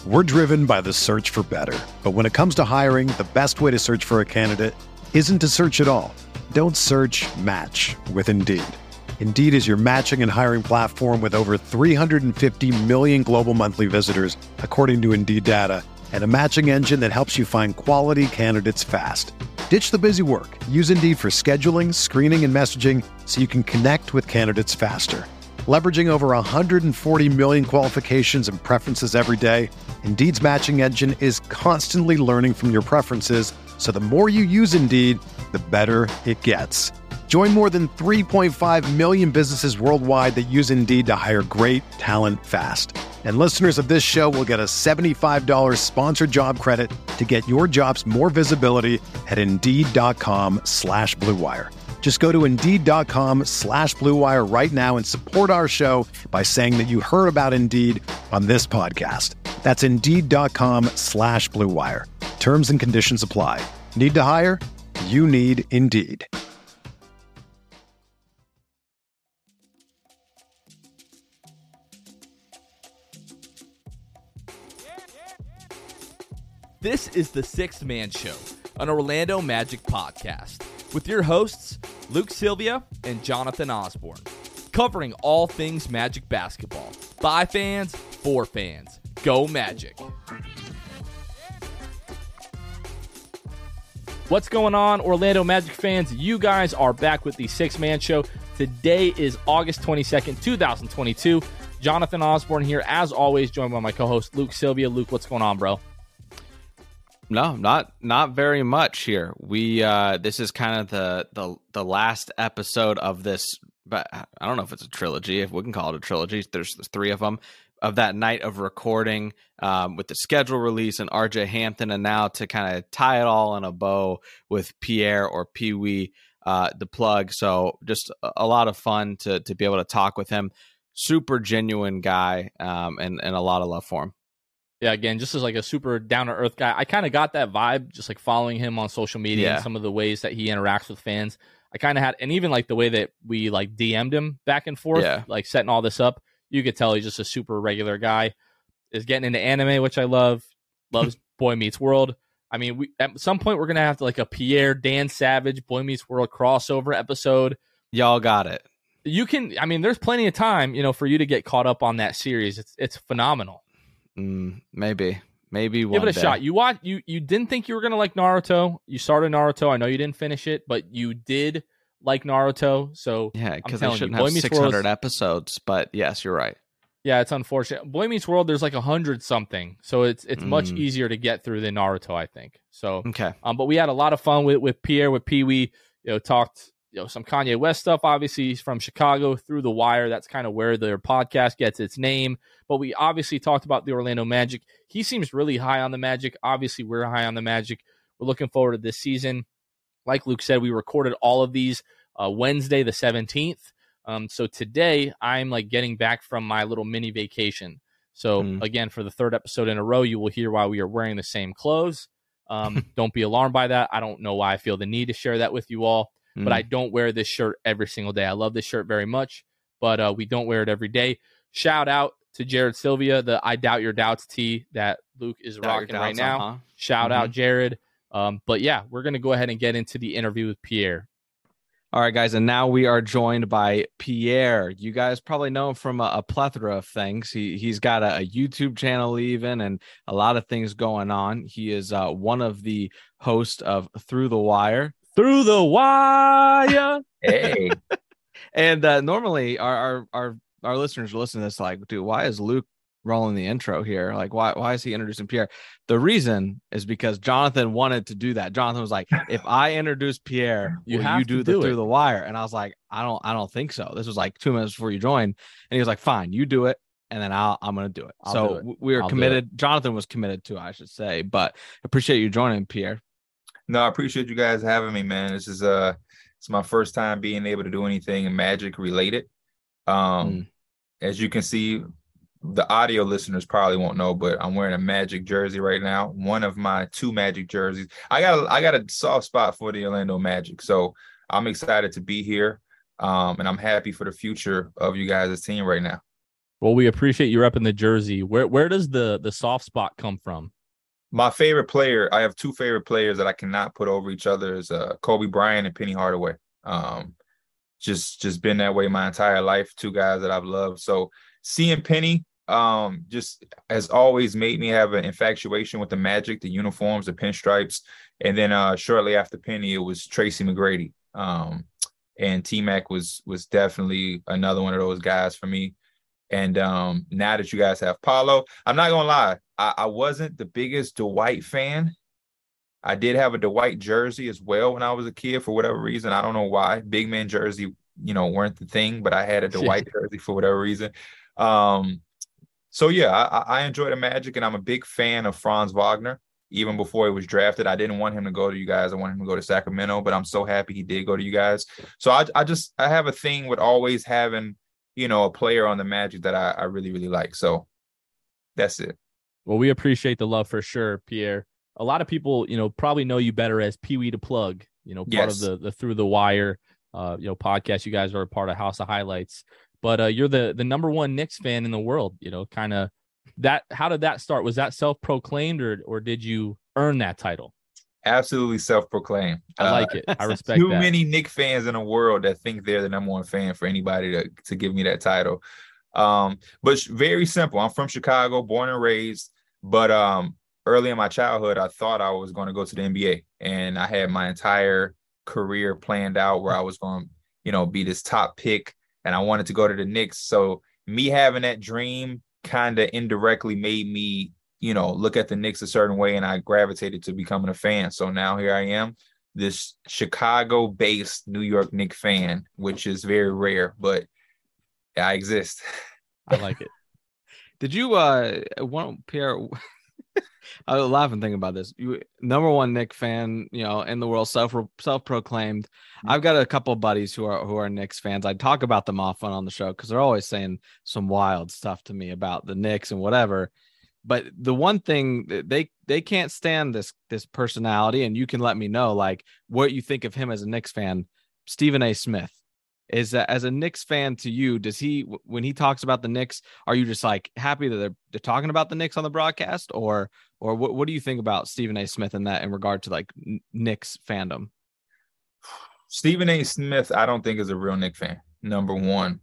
We're driven by the search for better. But when it comes to hiring, the best way to search for a candidate isn't to search at all. Don't search, match with Indeed. Indeed is your matching and hiring platform with over 350 million global monthly visitors, according to Indeed data, and a matching engine that helps you find quality candidates fast. Ditch the busy work. Use Indeed for scheduling, screening, and messaging so you can connect with candidates faster. Leveraging over 140 million qualifications and preferences every day, Indeed's matching engine is constantly learning from your preferences, so the more you use Indeed, the better it gets. Join more than 3.5 million businesses worldwide that use Indeed to hire great talent fast. And listeners of this show will get a $75 sponsored job credit to get your jobs more visibility at Indeed.com/Blue Wire. Just go to Indeed.com/Blue Wire right now and support our show by saying that you heard about Indeed on this podcast. That's Indeed.com/Blue Wire. Terms and conditions apply. Need to hire? You need Indeed. This is the Sixth Man Show, an Orlando Magic podcast, with your hosts, Luke Sylvia and Jonathan Osborne, covering all things Magic basketball. By fans, for fans. Go Magic. What's going on, Orlando Magic fans? You guys are back with the Sixth Man Show. Today is August 22nd, 2022. Jonathan Osborne here, as always, joined by my co-host, Luke Sylvia. Luke, what's going on, bro? No, not very much here. We this is kind of the last episode of this, but I don't know if it's a trilogy, if we can call it a trilogy. There's three of them, of that night of recording with the schedule release and RJ Hampton, and now to kind of tie it all in a bow with Pierre or Pee Wee, the plug. So just a lot of fun to be able to talk with him. Super genuine guy, and a lot of love for him. Yeah, again, just as like a super down-to-earth guy. I kind of got that vibe just like following him on social media and some of the ways that he interacts with fans. I kind of had, and even like the way that we like DM'd him back and forth, like setting all this up, you could tell he's just a super regular guy. Is getting into anime, which I love. Loves Boy Meets World. I mean, at some point we're going to have to like a Pierre, Dan Savage, Boy Meets World crossover episode. Y'all got it. You can, I mean, there's plenty of time, for you to get caught up on that series. It's phenomenal. Maybe one Give it a day. shot. You didn't think you were gonna like Naruto. You started Naruto. I know you didn't finish it, but you did like Naruto. So Yeah, because I'm they telling shouldn't you, have Boy Meets 600 World episodes. But yes, you're right. Yeah, it's unfortunate. Boy Meets World, there's like 100 something, so it's much easier to get through than Naruto, I think. So Okay. But we had a lot of fun with Pierre, with Pee Wee. Talked some Kanye West stuff. Obviously, he's from Chicago. Through the Wire, that's kind of where their podcast gets its name. But we obviously talked about the Orlando Magic. He seems really high on the Magic. Obviously, we're high on the Magic. We're looking forward to this season. Like Luke said, we recorded all of these Wednesday, the 17th. So today, I'm like getting back from my little mini vacation. So again, for the third episode in a row, you will hear why we are wearing the same clothes. Don't be alarmed by that. I don't know why I feel the need to share that with you all. But I don't wear this shirt every single day. I love this shirt very much, but we don't wear it every day. Shout out to Jared Sylvia, the I Doubt Your Doubts tee that Luke is rocking right now. Shout out, Jared. But yeah, we're going to go ahead and get into the interview with Pierre. All right, guys, and now we are joined by Pierre. You guys probably know him from a plethora of things. He's got a YouTube channel even, and a lot of things going on. He is one of the hosts of Through the Wire. Through the Wire. Hey. And normally our listeners are listening to this like, dude, why is Luke rolling the intro here? Like, why is he introducing Pierre? The reason is because Jonathan wanted to do that. Jonathan was like, if I introduce Pierre, you do the Through the Wire. And I was like, I don't think so. This was like 2 minutes before you joined. And he was like, fine, you do it. And then I'm going to do it. We are committed. Jonathan was committed to, I should say, but appreciate you joining, Pierre. No, I appreciate you guys having me, man. This is it's my first time being able to do anything Magic related. As you can see, the audio listeners probably won't know, but I'm wearing a Magic jersey right now. One of my 2 Magic jerseys. I got a soft spot for the Orlando Magic, so I'm excited to be here, and I'm happy for the future of you guys' team right now. Well, we appreciate you repping the jersey. Where does the soft spot come from? My favorite player, I have two favorite players that I cannot put over each other, is Kobe Bryant and Penny Hardaway. Just been that way my entire life. Two guys that I've loved. So seeing Penny just has always made me have an infatuation with the Magic, the uniforms, the pinstripes. And then shortly after Penny, it was Tracy McGrady. And T-Mac was definitely another one of those guys for me. And now that you guys have Paolo, I'm not gonna lie, I wasn't the biggest Dwight fan. I did have a Dwight jersey as well when I was a kid for whatever reason. I don't know why. Big man jersey, weren't the thing, but I had a Dwight jersey for whatever reason. So yeah, I enjoy the Magic, and I'm a big fan of Franz Wagner. Even before he was drafted, I didn't want him to go to you guys. I wanted him to go to Sacramento, but I'm so happy he did go to you guys. So I have a thing with always having, a player on the Magic that I really, really like. So that's it. Well, we appreciate the love for sure, Pierre. A lot of people, probably know you better as Pee Wee the Plug, part of the Through the Wire, podcast. You guys are a part of House of Highlights, but you're the number one Knicks fan in the world, kind of that. How did that start? Was that self-proclaimed or did you earn that title? Absolutely self-proclaimed. I like it. I respect too that. many Knicks fans in the world that think they're the number one fan for anybody to give me that title. But it's very simple. I'm from Chicago, born and raised, but early in my childhood, I thought I was going to go to the NBA, and I had my entire career planned out where I was going to, be this top pick, and I wanted to go to the Knicks. So me having that dream kind of indirectly made me, look at the Knicks a certain way, and I gravitated to becoming a fan. So now here I am, this Chicago-based New York Knicks fan, which is very rare, but I exist. I like it. Did you Pierre? I was laughing thinking about this. You number one Knicks fan, in the world, self-proclaimed. Mm-hmm. I've got a couple of buddies who are Knicks fans. I talk about them often on the show because they're always saying some wild stuff to me about the Knicks and whatever. But the one thing they can't stand this personality, and you can let me know like what you think of him as a Knicks fan. Stephen A. Smith. Is that, as a Knicks fan, to you, does he, when he talks about the Knicks, are you just like happy that they're talking about the Knicks on the broadcast, or what do you think about Stephen A. Smith in regard to like Knicks fandom? Stephen A. Smith, I don't think is a real Knicks fan. Number one,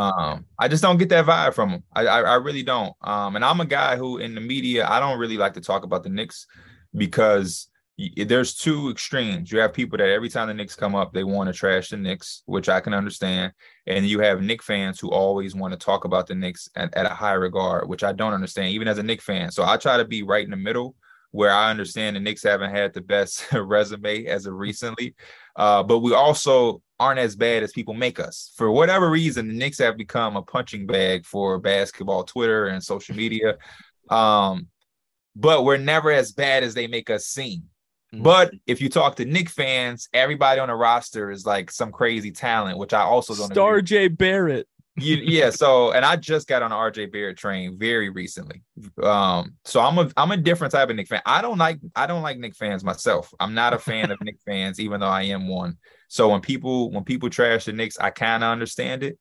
I just don't get that vibe from him. I really don't. And I'm a guy who in the media, I don't really like to talk about the Knicks because there's two extremes. You have people that every time the Knicks come up, they want to trash the Knicks, which I can understand. And you have Knicks fans who always want to talk about the Knicks at a high regard, which I don't understand, even as a Knicks fan. So I try to be right in the middle, where I understand the Knicks haven't had the best resume as of recently. But we also aren't as bad as people make us. For whatever reason, the Knicks have become a punching bag for basketball Twitter and social media. But we're never as bad as they make us seem. But if you talk to Knicks fans, everybody on the roster is like some crazy talent, which I also don't agree. R.J. Barrett. Yeah. So, and I just got on the R.J. Barrett train very recently. So I'm a different type of Knicks fan. I don't like Knicks fans myself. I'm not a fan of Knicks fans, even though I am one. So when people trash the Knicks, I kind of understand it.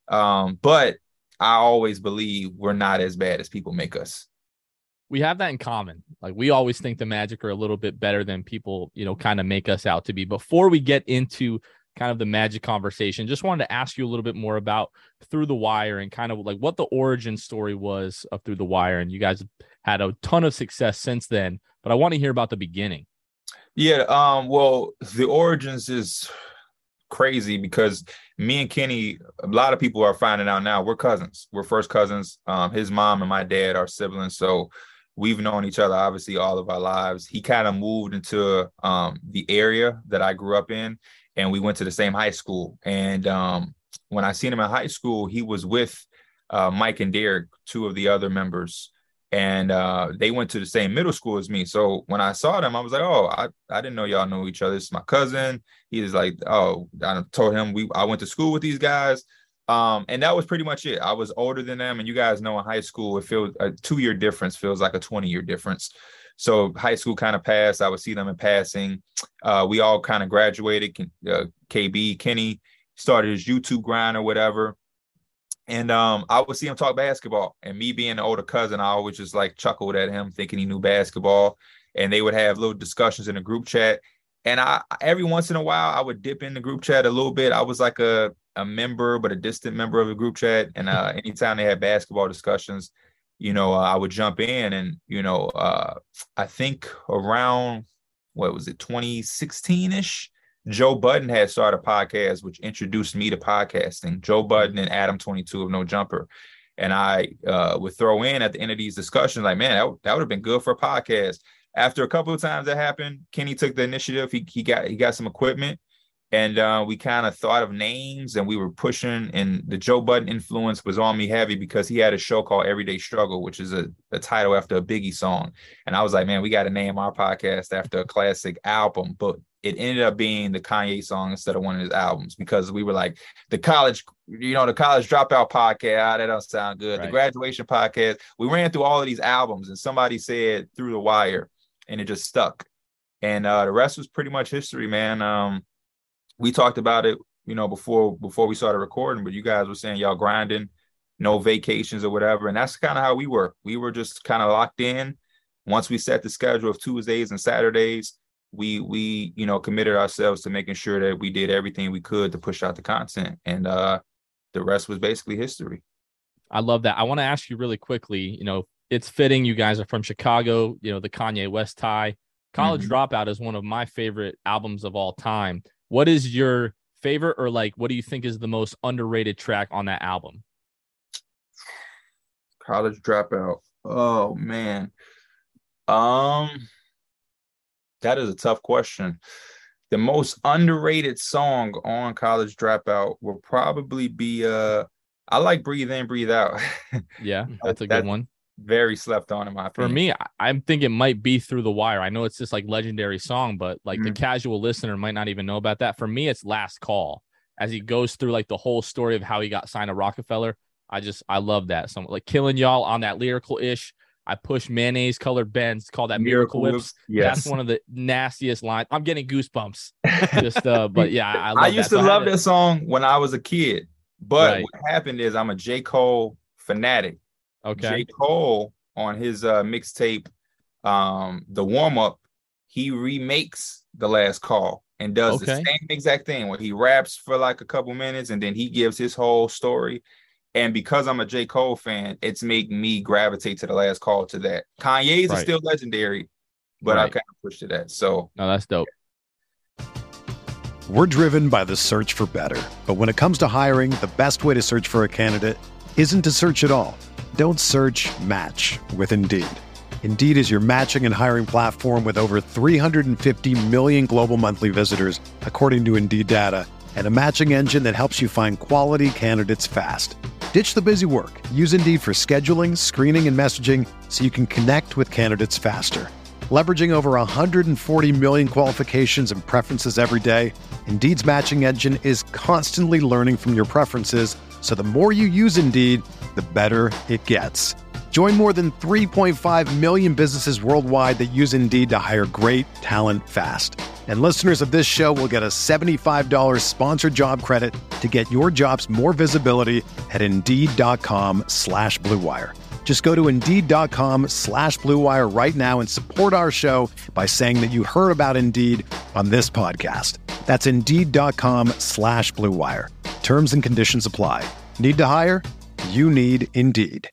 But I always believe we're not as bad as people make us. We have that in common. Like, we always think the Magic are a little bit better than people, kind of make us out to be. Before we get into kind of the Magic conversation, just wanted to ask you a little bit more about Through the Wire and kind of like what the origin story was of Through the Wire. And you guys had a ton of success since then, but I want to hear about the beginning. Yeah. Well, the origins is crazy because me and Kenny, a lot of people are finding out now, we're cousins. We're first cousins. His mom and my dad are siblings. So we've known each other, obviously, all of our lives. He kind of moved into the area that I grew up in, and we went to the same high school. And when I seen him in high school, he was with Mike and Derek, two of the other members, and they went to the same middle school as me. So when I saw them, I was like, oh, I didn't know y'all know each other. This is my cousin. He was like, oh, I told him I went to school with these guys. And that was pretty much it. I was older than them. And you guys know in high school, it feels a 2-year difference feels like a 20-year difference. So high school kind of passed. I would see them in passing. We all kind of graduated. KB, Kenny started his YouTube grind or whatever. And I would see him talk basketball, and me being an older cousin, I always just like chuckled at him thinking he knew basketball. And they would have little discussions in the group chat. And I every once in a while I would dip in the group chat a little bit. I was like a member, but a distant member of the group chat. And anytime they had basketball discussions, I would jump in. And I think around, what was it, 2016-ish, Joe Budden had started a podcast, which introduced me to podcasting. Joe Budden and Adam 22 of No Jumper. And I would throw in at the end of these discussions, like, man, that would have been good for a podcast. After a couple of times that happened, Kenny took the initiative. He got some equipment, and we kind of thought of names, and we were pushing. And the Joe Budden influence was on me heavy because he had a show called Everyday Struggle, which is a title after a Biggie song. And I was like, man, we got to name our podcast after a classic album. But it ended up being the Kanye song instead of one of his albums, because we were like, the college dropout podcast, that don't sound good. Right. The graduation podcast. We ran through all of these albums, and somebody said Through the Wire, and it just stuck. And the rest was pretty much history, man. We talked about it, before we started recording, but you guys were saying y'all grinding, no vacations or whatever. And that's kind of how we were. We were just kind of locked in. Once we set the schedule of Tuesdays and Saturdays, we committed ourselves to making sure that we did everything we could to push out the content. And the rest was basically history. I love that. I want to ask you really quickly, it's fitting you guys are from Chicago, the Kanye West tie. College Dropout is one of my favorite albums of all time. What is your favorite, or what do you think is the most underrated track on that album? College Dropout. Oh, man. That is a tough question. The most underrated song on College Dropout will probably be I like Breathe In, Breathe Out. Yeah, that's a good one. Very slept on in my opinion. For me, I'm thinking it might be Through the Wire. I know it's this legendary song, but the casual listener might not even know about that. For me, it's Last Call, as he goes through the whole story of how he got signed to Rockefeller. I love that song. Killing Y'all on that lyrical ish. I push mayonnaise colored Benz, call that Miracle Whips. Yes. That's one of the nastiest lines. I'm getting goosebumps. But yeah, I used to love that song when I was a kid. But what happened is I'm a J. Cole fanatic. Okay. J. Cole on his mixtape, The Warm Up, he remakes The Last Call and does the same exact thing where he raps for a couple minutes and then he gives his whole story. And because I'm a J. Cole fan, it's made me gravitate to The Last Call to that. Kanye's is still legendary, but I kind of pushed to that. So no, that's dope. We're driven by the search for better. But when it comes to hiring, the best way to search for a candidate isn't to search at all. Don't search, match with Indeed. Indeed is your matching and hiring platform with over 350 million global monthly visitors, according to Indeed data, and a matching engine that helps you find quality candidates fast. Ditch the busy work. Use Indeed for scheduling, screening, and messaging so you can connect with candidates faster. Leveraging over 140 million qualifications and preferences every day, Indeed's matching engine is constantly learning from your preferences, so the more you use Indeed, the better it gets. Join more than 3.5 million businesses worldwide that use Indeed to hire great talent fast. And listeners of this show will get a $75 sponsored job credit to get your jobs more visibility at Indeed.com/Blue Wire. Just go to Indeed.com/Blue Wire right now and support our show by saying that you heard about Indeed on this podcast. That's Indeed.com/Blue Wire. Terms and conditions apply. Need to hire? You need Indeed.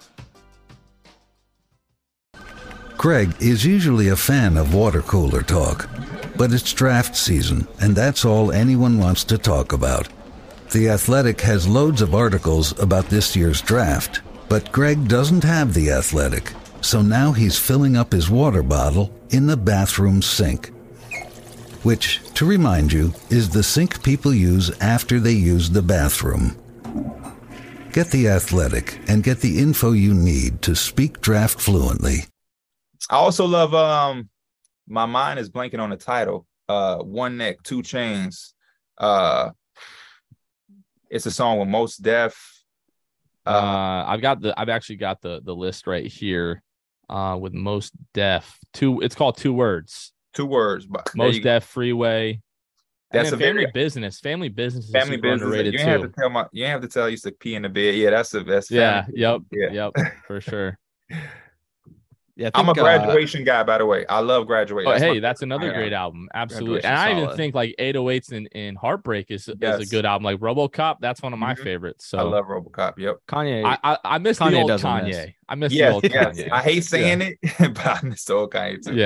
Greg is usually a fan of water cooler talk, but it's draft season, and that's all anyone wants to talk about. The Athletic has loads of articles about this year's draft, but Greg doesn't have The Athletic, so now he's filling up his water bottle in the bathroom sink. Which, to remind you, is the sink people use after they use the bathroom. Get The Athletic and get the info you need to speak draft fluently. I also love, my mind is blanking on the title, One Neck, 2 Chainz. It's a song with Mos Def. I've actually got the list right here with Mos Def. It's called 2 Words. 2 words. Mos Def, Freeway. And then family business is super underrated you too. You ain't have to tell I used to pee in the bed. Yeah, that's family. Yep, for sure. Yeah, I'm a graduation guy, by the way. I love graduation. That's another great album. Absolutely. And I even think like 808s and Heartbreak is a good album. Like RoboCop, that's one of my favorites. So I love RoboCop. Yep. Kanye. I miss the old Kanye. I miss the old Kanye. I hate saying it, but I miss the old Kanye too.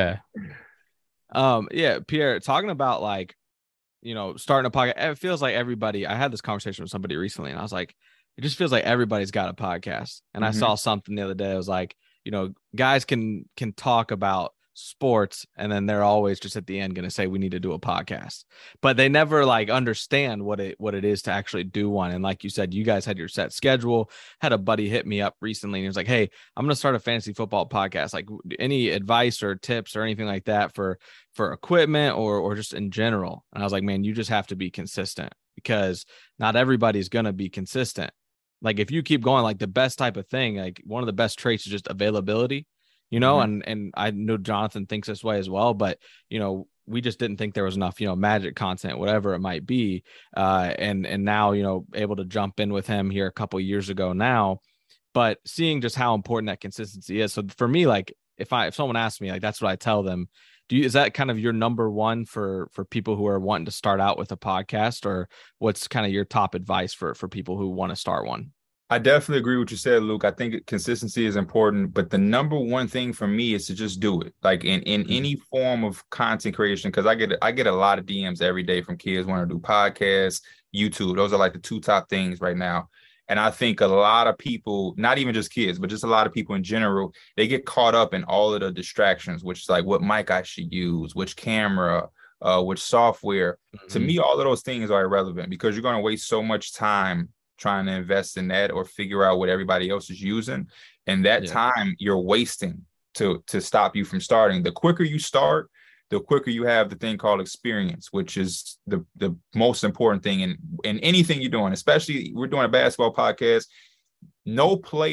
Yeah. Pierre, talking about like, starting a podcast, it feels like everybody, I had this conversation with somebody recently and I was like, it just feels like everybody's got a podcast. And I saw something the other day. I was like, guys can talk about sports and then they're always just at the end going to say we need to do a podcast, but they never like understand what it is to actually do one. And like you said, you guys had your set schedule. Had a buddy hit me up recently and he was like, hey, I'm going to start a fantasy football podcast. Like any advice or tips or anything like that for equipment or just in general? And I was like, man, you just have to be consistent because not everybody's going to be consistent. Like if you keep going, like the best type of thing, like one of the best traits is just availability, and I know Jonathan thinks this way as well, but, we just didn't think there was enough, magic content, whatever it might be. And now, able to jump in with him here a couple of years ago now, but seeing just how important that consistency is. So for me, like if someone asks me, like, that's what I tell them. Is that kind of your number one for people who are wanting to start out with a podcast, or what's kind of your top advice for people who want to start one? I definitely agree with what you said, Luke. I think consistency is important, but the number one thing for me is to just do it. Like in any form of content creation, because I get a lot of DMs every day from kids wanting to do podcasts, YouTube. Those are like the two top things right now. And I think a lot of people, not even just kids, but just a lot of people in general, they get caught up in all of the distractions, which is like what mic I should use, which camera, which software. To me, all of those things are irrelevant because you're going to waste so much time trying to invest in that or figure out what everybody else is using. And that time you're wasting to stop you from starting. The quicker you start, the quicker you have the thing called experience, which is the most important thing in anything you're doing, especially we're doing a basketball podcast. No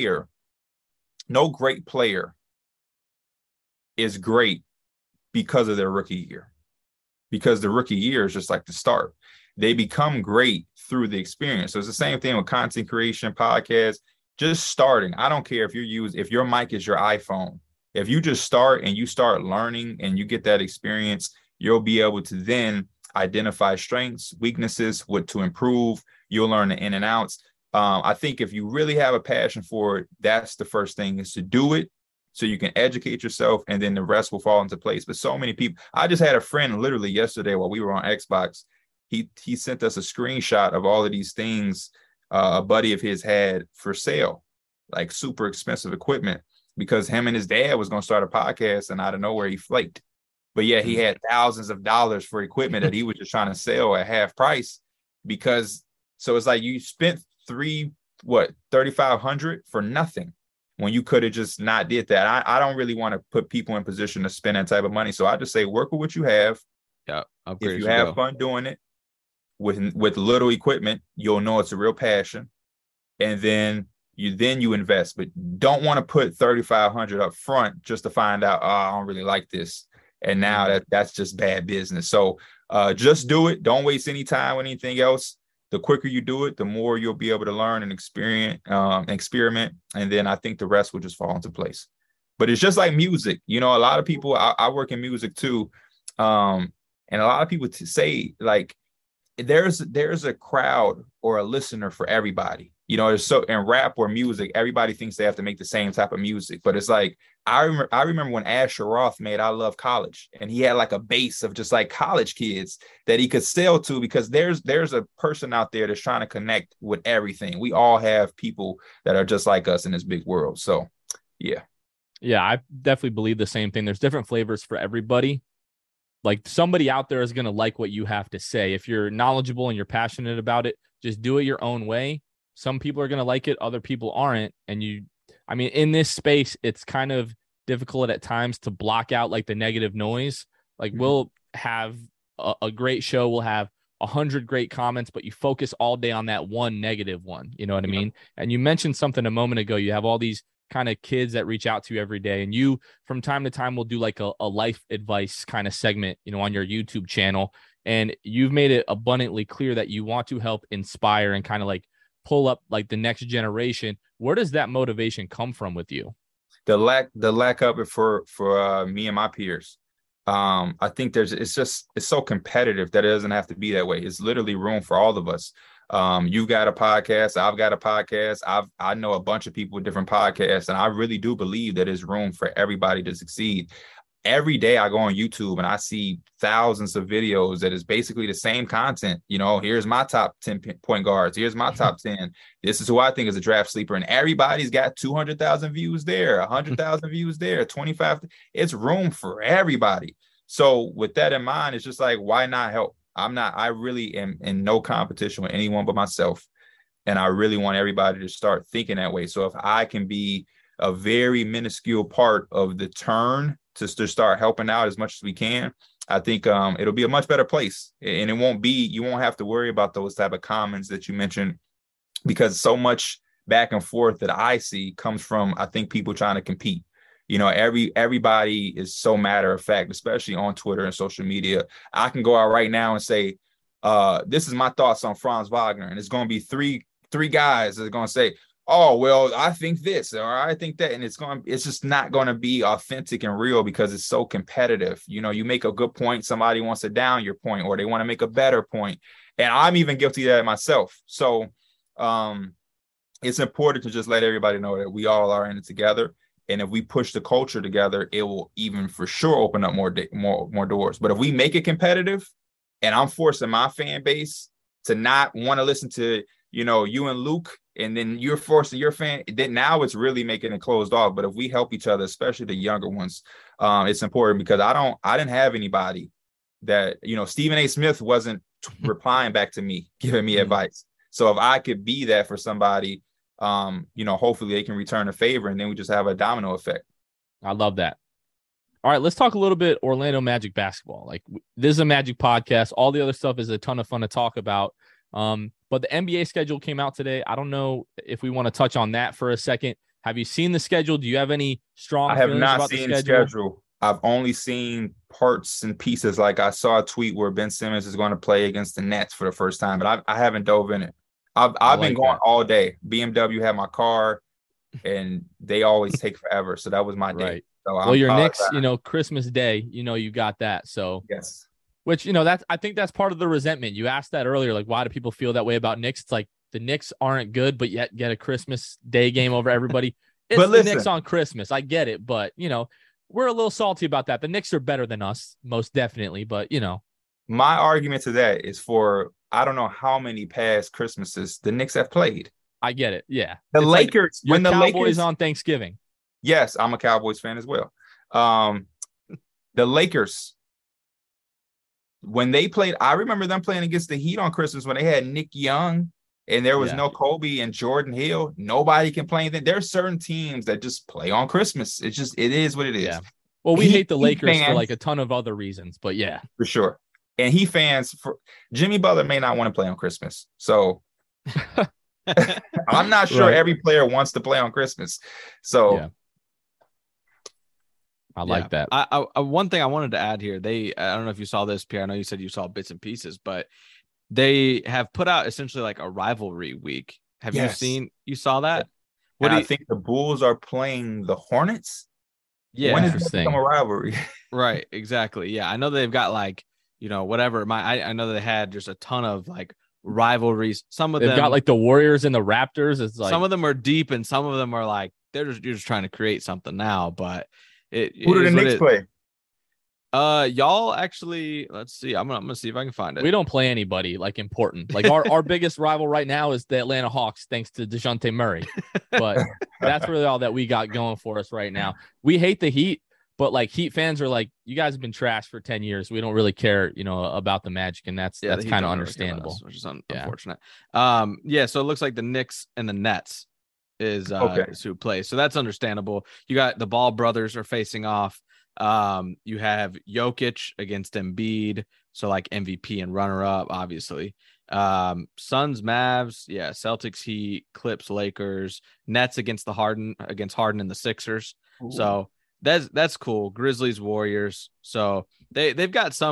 great player is great because of their rookie year, because the rookie year is just like the start. They become great through the experience. So it's the same thing with content creation, podcasts, just starting. I don't care if your mic is your iPhone. If you just start and you start learning and you get that experience, you'll be able to then identify strengths, weaknesses, what to improve. You'll learn the in and outs. I think if you really have a passion for it, that's the first thing, is to do it so you can educate yourself and then the rest will fall into place. But so many people, I just had a friend literally yesterday while we were on Xbox. He sent us a screenshot of all of these things a buddy of his had for sale, like super expensive equipment, because him and his dad was going to start a podcast and out of nowhere he flaked. But yeah, he had thousands of dollars for equipment that he was just trying to sell at half price so it's like you spent $3,500 for nothing when you could have just not did that. I don't really want to put people in position to spend that type of money. So I just say, work with what you have. Yeah. If you have fun doing it with little equipment, you'll know it's a real passion. And then you invest, but don't want to put $3,500 up front just to find out, oh, I don't really like this. And now that's just bad business. So just do it. Don't waste any time with anything else. The quicker you do it, the more you'll be able to learn and experiment. And then I think the rest will just fall into place. But it's just like music. A lot of people, I work in music too. And a lot of people say like, there's a crowd or a listener for everybody. So in rap or music, everybody thinks they have to make the same type of music. But it's like, I remember when Asher Roth made I Love College, and he had like a base of just like college kids that he could sell to, because there's a person out there that's trying to connect with everything. We all have people that are just like us in this big world. So yeah. Yeah, I definitely believe the same thing. There's different flavors for everybody. Like somebody out there is going to like what you have to say. If you're knowledgeable and you're passionate about it, just do it your own way. Some people are going to like it, other people aren't. And in this space, it's kind of difficult at times to block out like the negative noise. Like we'll have a great show. We'll have 100 great comments, but you focus all day on that one negative one. You know what I mean? And you mentioned something a moment ago. You have all these kind of kids that reach out to you every day, and you from time to time will do like a life advice kind of segment, on your YouTube channel. And you've made it abundantly clear that you want to help inspire and kind of like pull up like the next generation. Where does that motivation come from with you? The lack of it for me and my peers. I think it's so competitive that it doesn't have to be that way. It's literally room for all of us. You've got a podcast. I've got a podcast. I know a bunch of people with different podcasts, and I really do believe that there's room for everybody to succeed. Every day I go on YouTube and I see thousands of videos that is basically the same content. You know, here's my top 10 point guards. Here's my top 10. This is who I think is a draft sleeper. And everybody's got 200,000 views there, 100,000 views there, 25. It's room for everybody. So with that in mind, it's just like, why not help? I really am in no competition with anyone but myself. And I really want everybody to start thinking that way. So if I can be a very minuscule part of the turn to start helping out as much as we can, I think it'll be a much better place. And you won't have to worry about those type of comments that you mentioned, because so much back and forth that I see comes from, I think, people trying to compete. You know, everybody is so matter of fact, especially on Twitter and social media. I can go out right now and say, this is my thoughts on Franz Wagner. And it's going to be three guys that are going to say, oh, well, I think this or I think that. And it's just not going to be authentic and real because it's so competitive. You know, you make a good point, somebody wants to down your point, or they want to make a better point. And I'm even guilty of that myself. So it's important to just let everybody know that we all are in it together. And if we push the culture together, it will even for sure open up more doors. But if we make it competitive, and I'm forcing my fan base to not want to listen to, you know, you and Luke, and then you're forcing your fan, then now it's really making it closed off. But if we help each other, especially the younger ones, it's important, because I didn't have anybody that, you know, Stephen A. Smith wasn't replying back to me, giving me advice. So if I could be that for somebody, you know, hopefully they can return a favor, and then we just have a domino effect. I love that. All right, let's talk a little bit Orlando Magic basketball. Like, this is a Magic podcast. All the other stuff is a ton of fun to talk about. But the NBA schedule came out today. I don't know if we want to touch on that for a second. Have you seen the schedule? Do you have any strong feelings about the schedule? I have not seen the schedule. I've only seen parts and pieces. Like, I saw a tweet where Ben Simmons is going to play against the Nets for the first time, but I haven't dove in it. I've been going all day. BMW had my car, and they always take forever. So that was my day. Right. So well, your Knicks, you know, Christmas Day, you know, you got that. So yes. Which, you know, I think that's part of the resentment. You asked that earlier, like, why do people feel that way about Knicks? It's like the Knicks aren't good, but yet get a Christmas Day game over everybody. It's the Knicks on Christmas. I get it, but, you know, we're a little salty about that. The Knicks are better than us, most definitely, but, you know. My argument to that is for, I don't know how many past Christmases the Knicks have played. I get it, yeah. The it's Lakers, like when the Cowboys Lakers on Thanksgiving. Yes, I'm a Cowboys fan as well. The Lakers, when they played, I remember them playing against the Heat on Christmas when they had Nick Young and there was no Kobe and Jordan Hill. Nobody can play anything. There are certain teams that just play on Christmas. It is what it is. Yeah. Well, we hate the Lakers for like a ton of other reasons, but yeah. For sure. And Heat fans, for Jimmy Butler may not want to play on Christmas. So I'm not sure every player wants to play on Christmas. So yeah. I like that. I one thing I wanted to add here, I don't know if you saw this, Pierre. I know you said you saw bits and pieces, but they have put out essentially like a rivalry week. Have you saw that? What do you think? The Bulls are playing the Hornets? Yeah. When does it become a rivalry? Right. Exactly. Yeah. I know they've got like, you know, whatever. I know they had just a ton of like rivalries. They've got like the Warriors and the Raptors. It's like some of them are deep and some of them are like, you're just trying to create something now, but who do the Knicks play? Y'all actually, let's see. I'm gonna see if I can find it. We don't play anybody like important. Like our biggest rival right now is the Atlanta Hawks, thanks to DeJounte Murray. But that's really all that we got going for us right now. We hate the Heat, but like Heat fans are like, you guys have been trashed for 10 years. We don't really care, you know, about the Magic, and that's kind of understandable. Us, which is unfortunate. So it looks like the Knicks and the Nets is who plays. So that's understandable. You got the Ball brothers are facing off. You have Jokic against Embiid, so like MVP and runner-up, obviously. Suns, Mavs, Celtics, Heat, Clips, Lakers, Nets against Harden and the Sixers. Ooh. So that's cool. Grizzlies, Warriors. So they've got some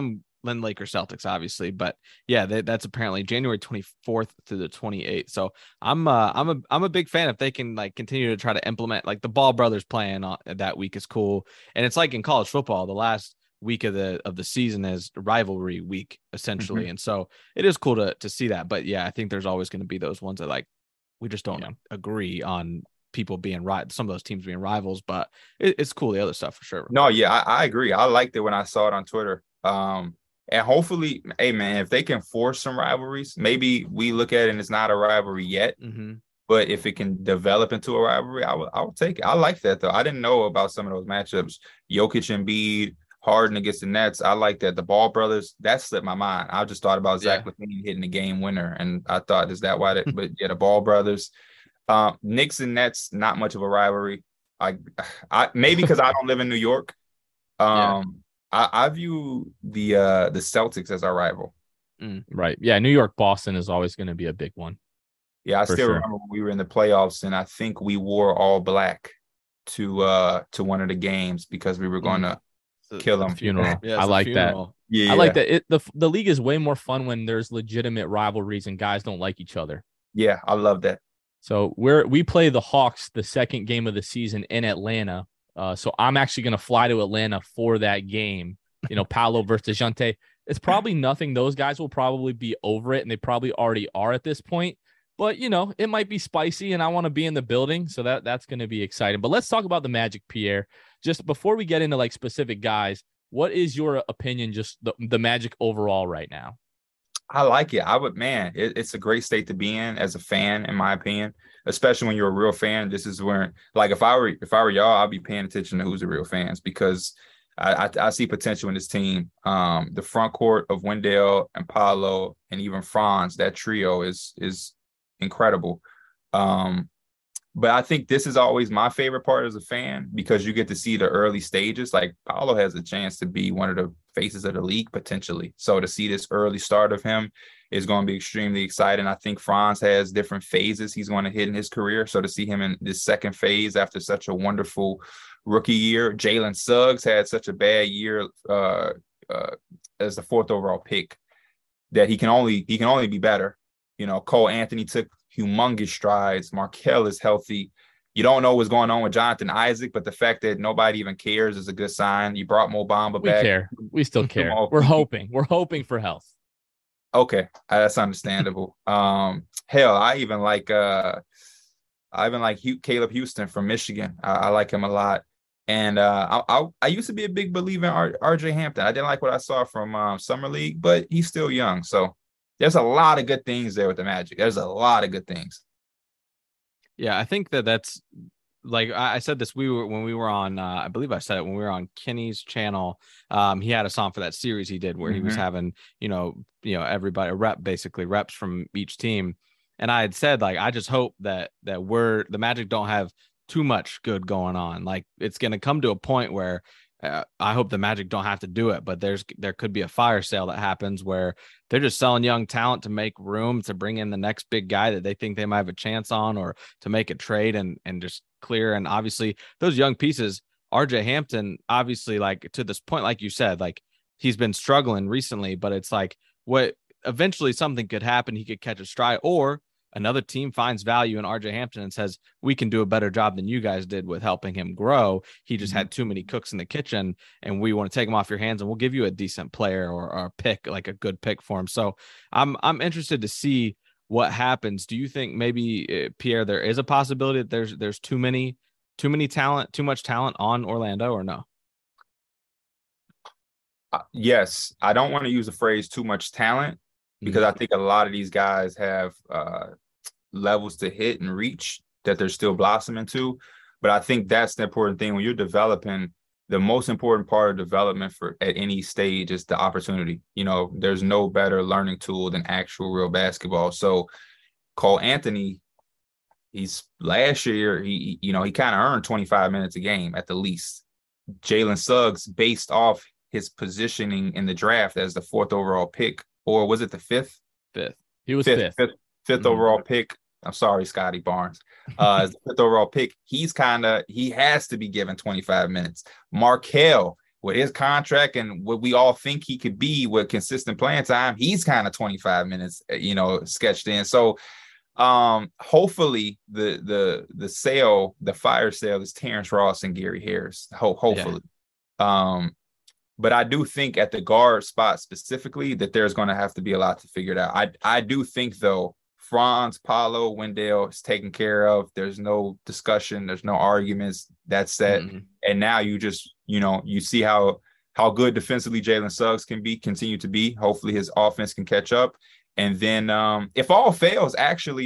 then Lakers Celtics, obviously. But yeah, that's apparently January 24th to the 28th. So I'm a big fan if they can like continue to try to implement like the Ball brothers playing on that week is cool. And it's like in college football, the last week of the season is rivalry week essentially. Mm-hmm. And so it is cool to see that. But yeah, I think there's always going to be those ones that like we just don't agree on people being some of those teams being rivals, but it's cool. The other stuff for sure. No, yeah, I agree. I liked it when I saw it on Twitter. And hopefully, hey man, if they can force some rivalries, maybe we look at it and it's not a rivalry yet. Mm-hmm. But if it can develop into a rivalry, I would take it. I like that though. I didn't know about some of those matchups. Jokic and Embiid, Harden against the Nets. I like that. The Ball brothers, that slipped my mind. I just thought about Zach LaVine hitting the game winner, and I thought, is that why? But yeah, the Ball brothers. Knicks and Nets, not much of a rivalry. I maybe because I don't live in New York. I view the Celtics as our rival. Right. Yeah. New York, Boston is always going to be a big one. Yeah, I still remember when we were in the playoffs, and I think we wore all black to one of the games because we were going to kill them. Funeral. Yeah, I like that. Yeah, I like that. The league is way more fun when there's legitimate rivalries and guys don't like each other. Yeah, I love that. So we play the Hawks the second game of the season in Atlanta. So I'm actually going to fly to Atlanta for that game. Paolo versus Dejounte. It's probably nothing. Those guys will probably be over it, and they probably already are at this point. But, it might be spicy, and I want to be in the building, so that's going to be exciting. But let's talk about the Magic, Pierre. Just before we get into, like, specific guys, what is your opinion, just the Magic overall right now? I like it. It's a great state to be in as a fan, in my opinion, especially when you're a real fan. This is where, like, if I were y'all, I'd be paying attention to who's the real fans because I see potential in this team. The front court of Wendell and Paolo and even Franz, that trio is incredible. But I think this is always my favorite part as a fan because you get to see the early stages. Like Paolo has a chance to be one of the faces of the league potentially. So to see this early start of him is going to be extremely exciting. I think Franz has different phases he's going to hit in his career. So to see him in this second phase after such a wonderful rookie year, Jalen Suggs had such a bad year as the fourth overall pick that he can only be better. Cole Anthony took humongous strides. Markelle is healthy. You don't know what's going on with Jonathan Isaac, but the fact that nobody even cares is a good sign. You brought Mo Bamba back. We care. We still care. We're hoping for health. Okay, that's understandable. Hell, I even like Caleb Houston from Michigan. I like him a lot. And I used to be a big believer in RJ Hampton. I didn't like what I saw from Summer League, but he's still young. So there's a lot of good things there with the Magic. There's a lot of good things. Yeah, I think that's like I said this. When we were on, I believe I said it when we were on Kenny's channel. He had a song for that series he did where he was having, everybody reps from each team. And I had said, like, I just hope that the Magic don't have too much good going on. Like it's going to come to a point where I hope the Magic don't have to do it, but there could be a fire sale that happens where they're just selling young talent to make room to bring in the next big guy that they think they might have a chance on, or to make a trade and just clear. And obviously those young pieces, RJ Hampton, obviously, like to this point, like you said, like he's been struggling recently, but it's like what eventually something could happen. He could catch a stride, or another team finds value in RJ Hampton and says, we can do a better job than you guys did with helping him grow. He just had too many cooks in the kitchen, and we want to take him off your hands, and we'll give you a decent player or a pick, like a good pick for him. So I'm interested to see what happens. Do you think maybe, Pierre, there is a possibility that there's too much talent on Orlando, or no? Yes. I don't want to use the phrase too much talent because I think a lot of these guys have levels to hit and reach that they're still blossoming to. But I think that's the important thing when you're developing. The most important part of development at any stage is the opportunity. There's no better learning tool than actual real basketball. So Cole Anthony, last year, he kind of earned 25 minutes a game at the least. Jalen Suggs, based off his positioning in the draft as the fourth overall pick, or was it the fifth? Fifth. He was fifth overall pick. I'm sorry, Scotty Barnes. As the fifth overall pick, he has to be given 25 minutes. Markelle, with his contract and what we all think he could be with consistent playing time, he's kind of 25 minutes, sketched in. So hopefully the fire sale is Terrence Ross and Gary Harris. Hopefully. Yeah. But I do think at the guard spot specifically that there's going to have to be a lot to figure it out. I do think, though, Franz, Paolo, Wendell is taken care of. There's no discussion. There's no arguments. That's set. Mm-hmm. And now you just, you see how good defensively Jalen Suggs can continue to be. Hopefully his offense can catch up. And then if all fails,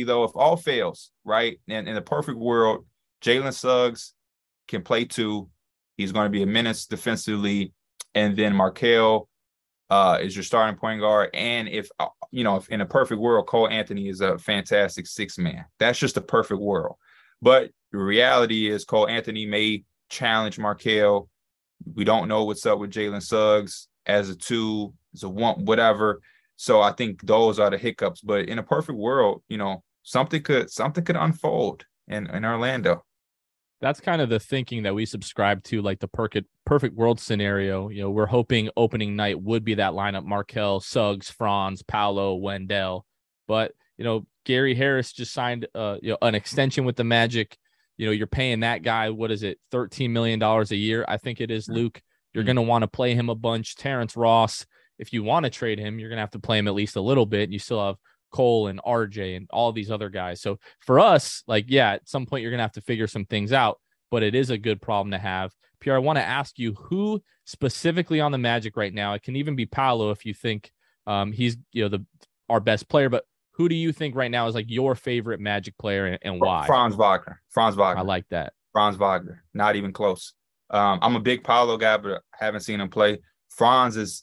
right, and in the perfect world, Jalen Suggs can play 2. He's going to be a menace defensively. And then Markelle is your starting point guard. And if in a perfect world, Cole Anthony is a fantastic 6-man. That's just a perfect world. But the reality is Cole Anthony may challenge Markelle. We don't know what's up with Jalen Suggs as a 2, as a 1, whatever. So I think those are the hiccups. But in a perfect world, something could unfold in Orlando. That's kind of the thinking that we subscribe to, like the perfect world scenario. We're hoping opening night would be that lineup: Markelle, Suggs, Franz, Paolo, Wendell. But, Gary Harris just signed an extension with the Magic. You're paying that guy, what is it, $13 million a year? I think it is, Luke. You're going to want to play him a bunch. Terrence Ross, if you want to trade him, you're going to have to play him at least a little bit. You still have Cole and RJ and all these other guys. So for us, at some point you're going to have to figure some things out, but it is a good problem to have. Pierre, I want to ask you who specifically on the Magic right now, it can even be Paolo if you think he's, our best player, but who do you think right now is your favorite Magic player and why? Franz Wagner. I like that. Franz Wagner. Not even close. I'm a big Paolo guy, but I haven't seen him play. Franz is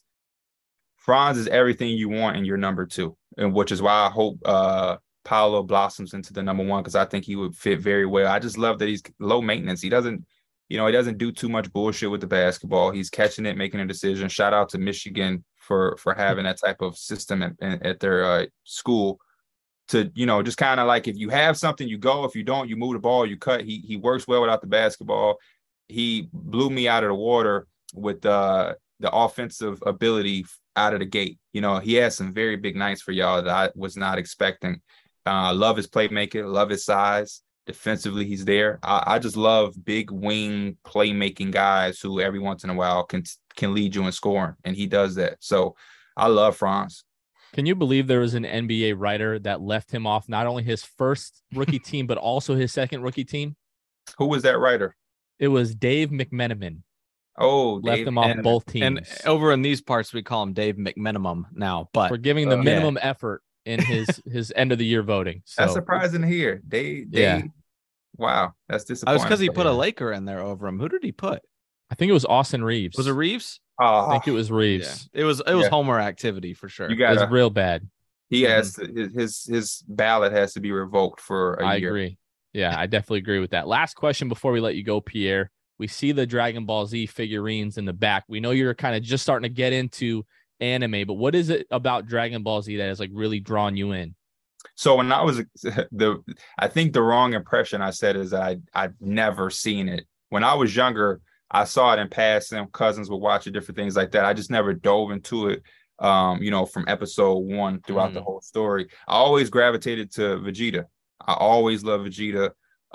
everything you want in your number 2. And which is why I hope Paolo blossoms into the number 1, because I think he would fit very well. I just love that he's low maintenance. He doesn't do too much bullshit with the basketball. He's catching it, making a decision. Shout out to Michigan for having that type of system at their school to, just kind of if you have something, you go. If you don't, you move the ball, you cut. He works well without the basketball. He blew me out of the water with the offensive ability out of the gate. He had some very big nights for y'all that I was not expecting. Love his playmaking, love his size. Defensively, he's there. I just love big wing playmaking guys who every once in a while can lead you in scoring, and he does that. So I love Franz. Can you believe there was an NBA writer that left him off not only his first rookie team, but also his second rookie team? Who was that writer? It was Dave McMenamin. Oh, left Dave, him off both teams. And over in these parts, we call him Dave McMinimum now. But for giving the minimum effort in his end of the year voting. So. That's surprising to hear. Dave. Wow, that's disappointing. That was because he put a Laker in there over him. Who did he put? I think it was Austin Reeves. Was it Reeves? I think it was Reeves. Yeah. It was Homer activity for sure. It was real bad. He has to, his ballot has to be revoked for a year. I agree. Yeah, I definitely agree with that. Last question before we let you go, Pierre. We see the Dragon Ball Z figurines in the back. We know you're kind of just starting to get into anime, but what is it about Dragon Ball Z that has really drawn you in? So when I was I think the wrong impression I said is that I'd never seen it. When I was younger, I saw it in passing. Cousins would watch it, different things like that. I just never dove into it, from episode 1 throughout the whole story. I always gravitated to Vegeta. I always loved Vegeta.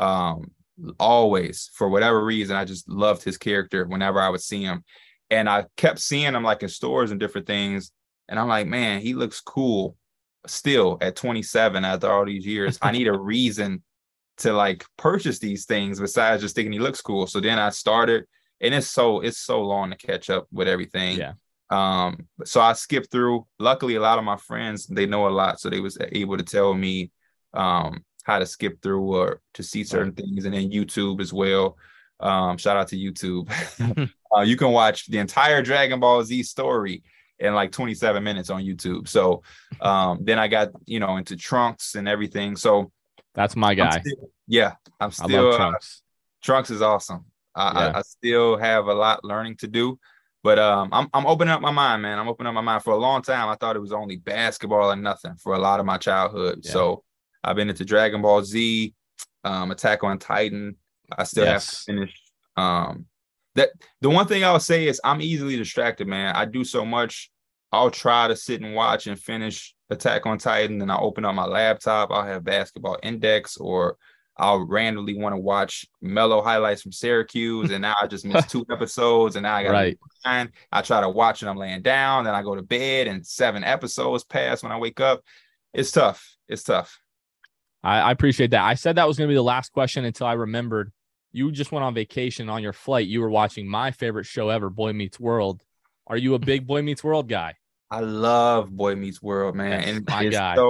Always, for whatever reason, I just loved his character whenever I would see him. And I kept seeing him in stores and different things. And I'm like, man, he looks cool still at 27 after all these years. I need a reason to purchase these things besides just thinking he looks cool. So then I started, and it's so long to catch up with everything. Yeah. So I skipped through. Luckily, a lot of my friends, they know a lot, so they was able to tell me how to skip through or to see certain things. And then YouTube as well. Shout out to YouTube. You can watch the entire Dragon Ball Z story in 27 minutes on YouTube. So then I got, into Trunks and everything. So that's my guy. I'm still I love Trunks. Trunks is awesome. I still have a lot learning to do, but I'm opening up my mind, man. I'm opening up my mind. For a long time, I thought it was only basketball and nothing for a lot of my childhood. Yeah. So I've been into Dragon Ball Z, Attack on Titan. I still have to finish. That the one thing I'll say is I'm easily distracted, man. I do so much. I'll try to sit and watch and finish Attack on Titan, then I'll open up my laptop. I'll have Basketball Index, or I'll randomly want to watch Melo highlights from Syracuse, and now I just missed 2 episodes, and now I got right. I try to watch it. I'm laying down, then I go to bed, and 7 episodes pass when I wake up. It's tough. It's tough. I appreciate that. I said that was going to be the last question until I remembered you just went on vacation. On your flight, you were watching my favorite show ever, Boy Meets World. Are you a big Boy Meets World guy? I love Boy Meets World, man. Yes, And my it's guy.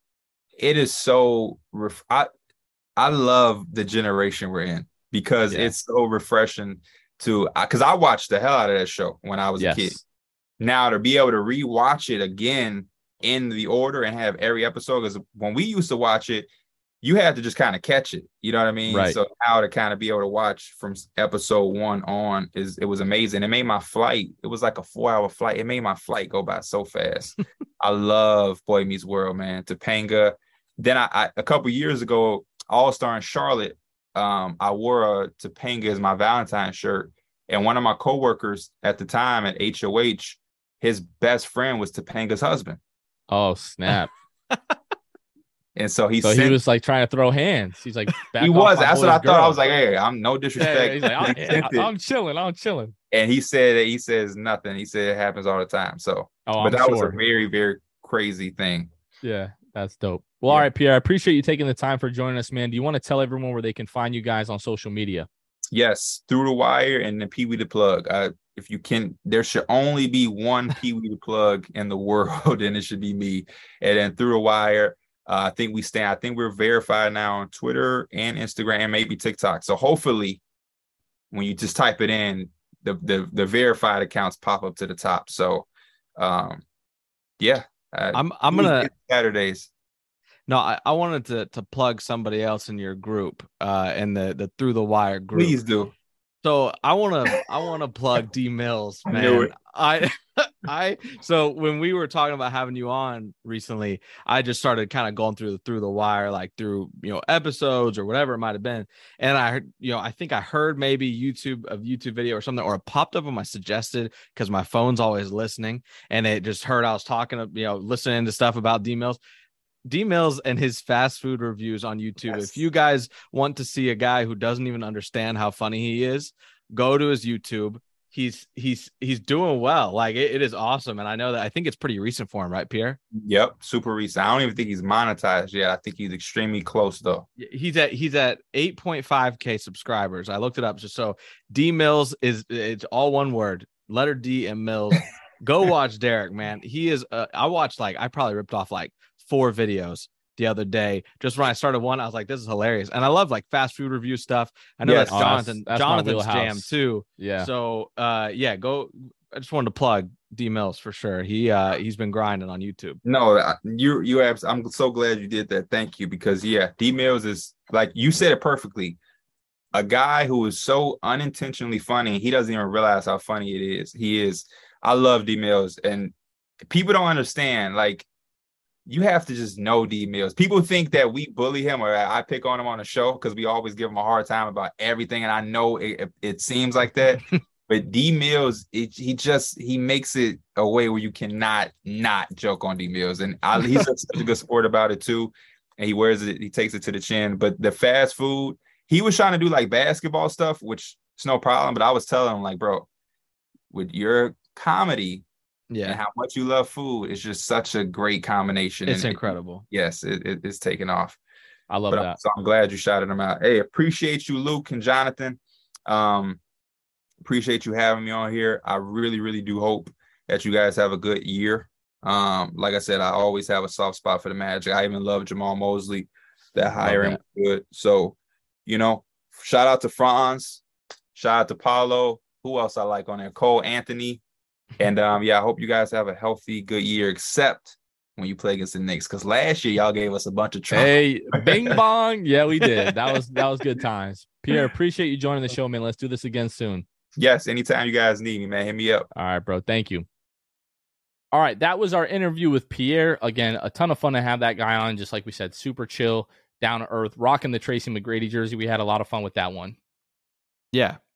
I love the generation we're in because it's so refreshing because I watched the hell out of that show when I was a kid. Now to be able to rewatch it again in the order and have every episode, because when we used to watch it, you had to just kind of catch it. You know what I mean? Right. So now to kind of be able to watch from episode 1 on it was amazing. It made my flight. It was like a 4-hour flight. It made my flight go by so fast. I love Boy Meets World, man. Topanga. Then I a couple years ago, All-Star in Charlotte, I wore a Topanga as my Valentine's shirt. And one of my coworkers at the time at HOH, his best friend was Topanga's husband. Oh, snap. And so he was like trying to throw hands. He's like, he was. That's what I thought. I was like, hey, I'm no disrespect. He's like, I'm chilling. And he says nothing. He said it happens all the time. So, but that was a very, very crazy thing. Yeah, that's dope. Well, all right, Pierre, I appreciate you taking the time for joining us, man. Do you want to tell everyone where they can find you guys on social media? Yes, Through the Wire and then Pee Wee the Plug. If you can, there should only be one Pee Wee the Plug in the world, and it should be me. And then Through the Wire. I think we're verified now on Twitter and Instagram and maybe TikTok. So hopefully when you just type it in, the verified accounts pop up to the top. So I'm gonna Saturdays. No, I wanted to plug somebody else in your group, in the Through the Wire group. Please do. So I want to plug D Mills, man. So when we were talking about having you on recently, I just started kind of going through the wire, like through, episodes or whatever it might have been. And I heard, I think I heard maybe YouTube video or something, or it popped up on my suggested, because my phone's always listening, and it just heard I was talking, listening to stuff about D Mills. D Mills and his fast food reviews on YouTube. Yes. If you guys want to see a guy who doesn't even understand how funny he is, go to his YouTube. He's doing well. Like it is awesome. And I know that, I think it's pretty recent for him, right, Pierre? Yep. Super recent. I don't even think he's monetized yet. I think he's extremely close though. He's at 8.5K subscribers. I looked it up just so. D Mills it's all one word, letter D and Mills. Go watch Derek, man. He is, I watched I probably ripped off 4 videos the other day. Just when I started one, I was like, this is hilarious. And I love fast food review stuff. I know that's Jonathan's jam too. Yeah. So go. I just wanted to plug D Mills for sure. He's been grinding on YouTube. No, I'm so glad you did that. Thank you. Because D Mills is, like you said it perfectly, a guy who is so unintentionally funny. He doesn't even realize how funny it is. He is. I love D Mills, and people don't understand. You have to just know D Mills. People think that we bully him or I pick on him on the show because we always give him a hard time about everything. And I know it seems like that, but D Mills, he makes it a way where you cannot not joke on D Mills. And he's such a good sport about it too. And he wears it, he takes it to the chin. But the fast food, he was trying to do basketball stuff, which is no problem. But I was telling him bro, with your comedy, and how much you love food, it's just such a great combination. It's incredible. It's taken off. I love that. So I'm glad you shouted them out. Hey, appreciate you, Luke and Jonathan. Appreciate you having me on here. I really, really do hope that you guys have a good year. Like I said, I always have a soft spot for the Magic. I even love Jamal Mosley. That hiring was good. So, shout out to Franz. Shout out to Paulo. Who else I like on there? Cole Anthony. And I hope you guys have a healthy, good year, except when you play against the Knicks, because last year y'all gave us a bunch of trouble. Hey, bing bong. Yeah, we did. That was good times. Pierre, appreciate you joining the show, man. Let's do this again soon. Yes, anytime you guys need me, man, hit me up. All right, bro. Thank you. All right, that was our interview with Pierre. Again, a ton of fun to have that guy on. Just like we said, super chill, down to earth, rocking the Tracy McGrady jersey. We had a lot of fun with that one. Yeah.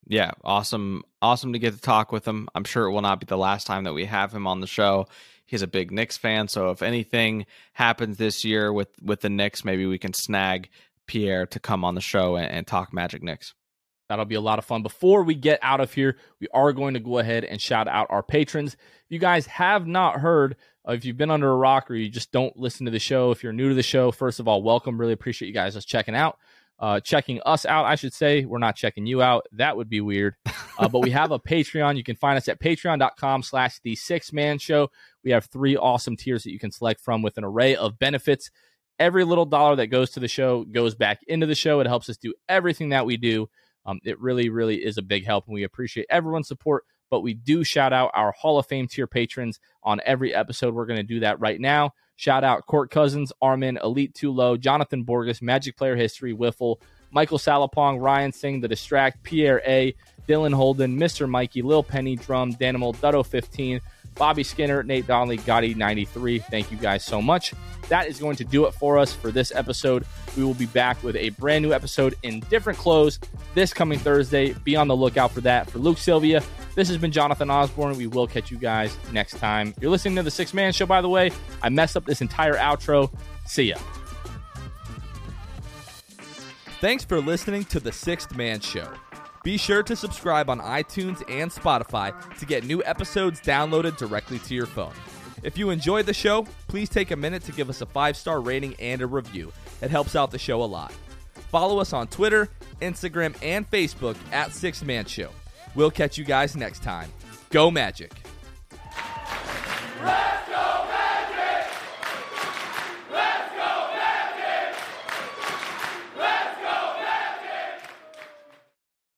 Yeah, awesome to get to talk with him. I'm sure it will not be the last time that we have him on the show. He's a big Knicks fan, so if anything happens this year with the Knicks, maybe we can snag Pierre to come on the show and talk Magic Knicks. That'll be a lot of fun. Before we get out of here, we are going to go ahead and shout out our patrons. If you guys have not heard, if you've been under a rock or you just don't listen to the show, if you're new to the show, first of all, welcome. Really appreciate you guys checking us out, I should say. We're not checking you out. That would be weird. But we have a Patreon. You can find us at patreon.com/the6man show. We have 3 awesome tiers that you can select from with an array of benefits. Every little dollar that goes to the show goes back into the show. It helps us do everything that we do. It really, really is a big help, and we appreciate everyone's support. But we do shout out our Hall of Fame tier patrons on every episode. We're going to do that right now. Shout out Court Cousins, Armin, Elite Too Low, Jonathan Borges, Magic Player History, Wiffle, Michael Salapong, Ryan Singh, The Distract, Pierre A., Dylan Holden, Mr. Mikey, Lil Penny, Drum, Danimal, Dutto15, Bobby Skinner, Nate Donnelly, Gotti93. Thank you guys so much. That is going to do it for us for this episode. We will be back with a brand new episode in different clothes this coming Thursday. Be on the lookout for that. For Luke Sylvia, this has been Jonathan Osborne. We will catch you guys next time. You're listening to The 6 Man Show, by the way. I messed up this entire outro. See ya. Thanks for listening to The 6th Man Show. Be sure to subscribe on iTunes and Spotify to get new episodes downloaded directly to your phone. If you enjoyed the show, please take a minute to give us a 5-star rating and a review. It helps out the show a lot. Follow us on Twitter, Instagram, and Facebook at 6 Man Show. We'll catch you guys next time. Go Magic!